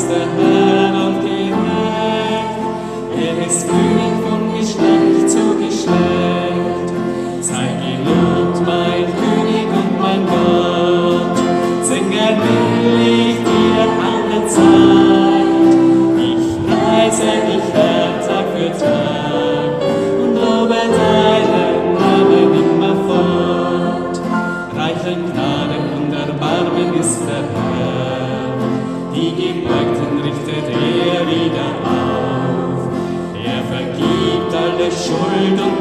ist der Herr und gerecht. Er ist König von Geschlecht zu Geschlecht. Sei gelobt, mein König und mein Gott. Singen will ich dir alle Zeit. Ich preise dich, Herr, Tag für Tag und lobe deinen Namen immerfort. Reich an Gnade und Erbarmen ist der Herr. Die Gebeugten richtet er wieder auf. Er vergibt alle Schuld und